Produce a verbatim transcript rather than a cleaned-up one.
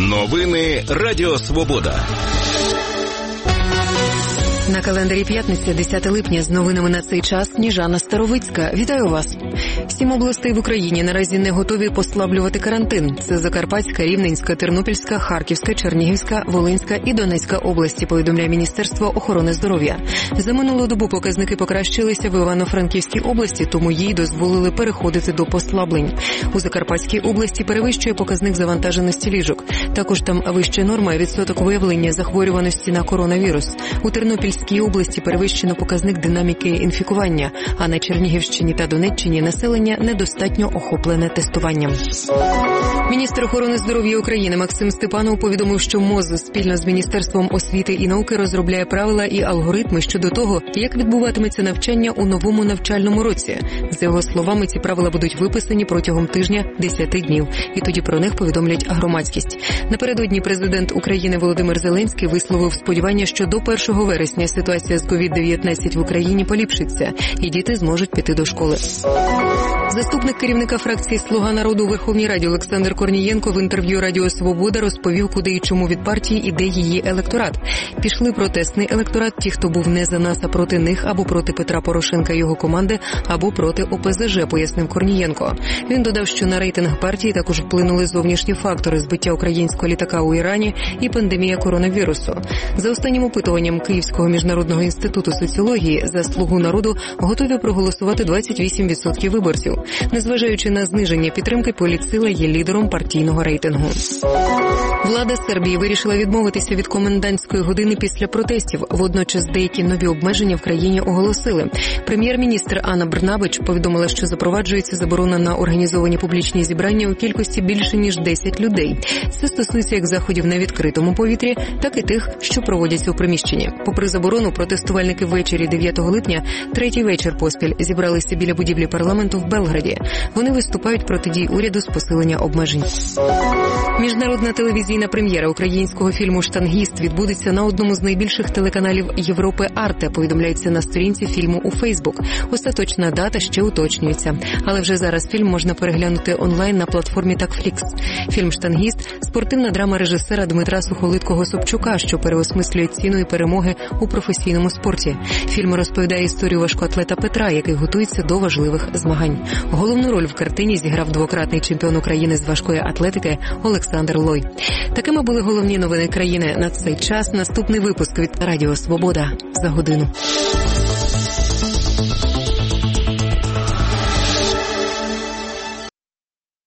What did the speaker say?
Новини Радіо Свобода. На календарі п'ятниця, десяте липня, з новинами на цей час Сніжана Старовицька. Вітаю вас. Сім областей в Україні наразі не готові послаблювати карантин. Це Закарпатська, Рівненська, Тернопільська, Харківська, Чернігівська, Волинська і Донецька області, повідомляє Міністерство охорони здоров'я. За минулу добу показники покращилися в Івано-Франківській області, тому їй дозволили переходити до послаблень. У Закарпатській області перевищує показник завантаженості ліжок. Також там вища норма відсоток виявлення захворюваності на коронавірус. У Тернопільській В Тернопільській області перевищено показник динаміки інфікування, а на Чернігівщині та Донеччині населення недостатньо охоплене тестуванням. Міністр охорони здоров'я України Максим Степанов повідомив, що МОЗ спільно з Міністерством освіти і науки розробляє правила і алгоритми щодо того, як відбуватиметься навчання у новому навчальному році. За його словами, ці правила будуть виписані протягом тижня десяти днів, і тоді про них повідомлять громадськість. Напередодні президент України Володимир Зеленський висловив сподівання, що до першого вересня ситуація з ковід дев'ятнадцять в Україні поліпшиться, і діти зможуть піти до школи. Заступник керівника фракції «Слуга народу» у Верховній Раді Олександр Корнієнко в інтерв'ю Радіо Свобода розповів, куди і чому від партії іде її електорат. Пішли протестний електорат, ті, хто був не за нас, а проти них, або проти Петра Порошенка і його команди, або проти О Пе Зе Же, пояснив Корнієнко. Він додав, що на рейтинг партії також вплинули зовнішні фактори – збиття українського літака у Ірані і пандемія коронавірусу. За останнім опитуванням Київського міжнародного інституту соціології за «Слугу народу» готові проголосувати двадцять вісім відсотків виборців. Незважаючи на зниження підтримки, політсила є лідером партійного рейтингу. Влада Сербії вирішила відмовитися від комендантської години після протестів. Водночас деякі нові обмеження в країні оголосили. Прем'єр-міністр Ана Брнабич повідомила, що запроваджується заборона на організовані публічні зібрання у кількості більше, ніж десять людей. Це стосується як заходів на відкритому повітрі, так і тих, що проводяться у приміщенні. Попри заборону, протестувальники ввечері дев'ятого липня, третій вечір поспіль, зібралися біля будівлі парламенту в Белграді. Вони виступають проти дій уряду з посилення обмежень. Міжнародна телевізійна прем'єра українського фільму «Штангіст» відбудеться на одному з найбільших телеканалів Європи «Арте», повідомляється на сторінці фільму у Фейсбук. Остаточна дата ще уточнюється. Але вже зараз фільм можна переглянути онлайн на платформі «Такфлікс». Фільм «Штангіст» – спортивна драма режисера Дмитра Сухолиткого-Собчука, що переосмислює ціну і перемоги у професійному спорті. Фільм розповідає історію важкоатлета Петра, який готується до важливих змагань. Головну роль в картині зіграв двократний чемпіон України з важкої атлетики Олександр Лой. Такими були головні новини країни на цей час. Наступний випуск від Радіо Свобода за годину.